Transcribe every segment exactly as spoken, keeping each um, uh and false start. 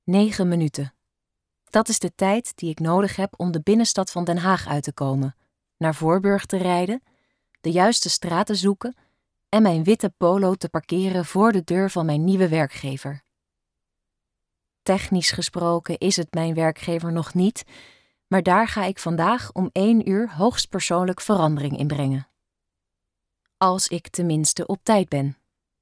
Negen minuten. Dat is de tijd die ik nodig heb om de binnenstad van Den Haag uit te komen, naar Voorburg te rijden, de juiste straat te zoeken en mijn witte polo te parkeren voor de deur van mijn nieuwe werkgever. Technisch gesproken is het mijn werkgever nog niet, maar daar ga ik vandaag om één uur hoogstpersoonlijk verandering in brengen. Als ik tenminste op tijd ben.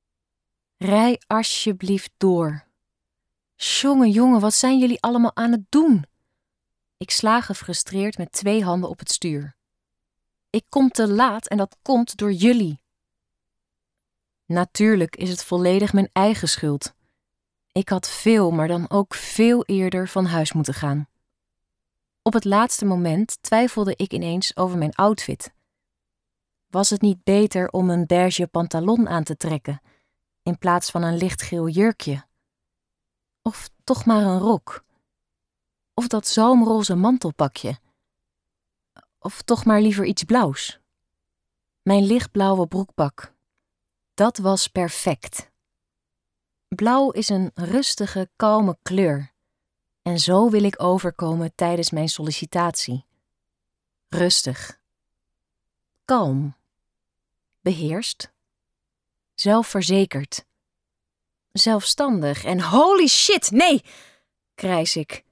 Rij alsjeblieft door. Jongen, jongen, wat zijn jullie allemaal aan het doen? Ik sla gefrustreerd met twee handen op het stuur. Ik kom te laat en dat komt door jullie. Natuurlijk is het volledig mijn eigen schuld. Ik had veel, maar dan ook veel eerder van huis moeten gaan. Op het laatste moment twijfelde ik ineens over mijn outfit. Was het niet beter om een beige pantalon aan te trekken, in plaats van een lichtgeel jurkje? Of toch maar een rok? Of dat zalmroze mantelpakje? Of toch maar liever iets blauws? Mijn lichtblauwe broekpak. Dat was perfect. Blauw is een rustige, kalme kleur. En zo wil ik overkomen tijdens mijn sollicitatie. Rustig. Kalm. Beheerst. Zelfverzekerd. Zelfstandig en holy shit, nee, krijs ik.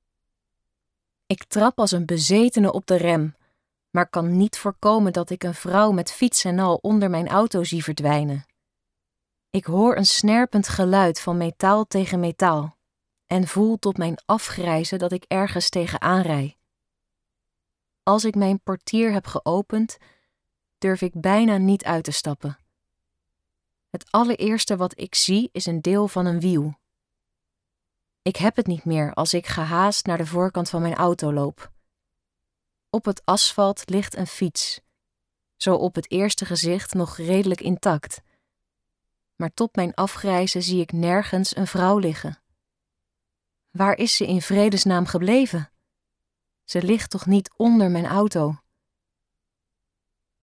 Ik trap als een bezetene op de rem, maar kan niet voorkomen dat ik een vrouw met fiets en al onder mijn auto zie verdwijnen. Ik hoor een snerpend geluid van metaal tegen metaal en voel tot mijn afgrijzen dat ik ergens tegenaan rij. Als ik mijn portier heb geopend, durf ik bijna niet uit te stappen. Het allereerste wat ik zie is een deel van een wiel. Ik heb het niet meer als ik gehaast naar de voorkant van mijn auto loop. Op het asfalt ligt een fiets, zo op het eerste gezicht nog redelijk intact. Maar tot mijn afgrijzen zie ik nergens een vrouw liggen. Waar is ze in vredesnaam gebleven? Ze ligt toch niet onder mijn auto?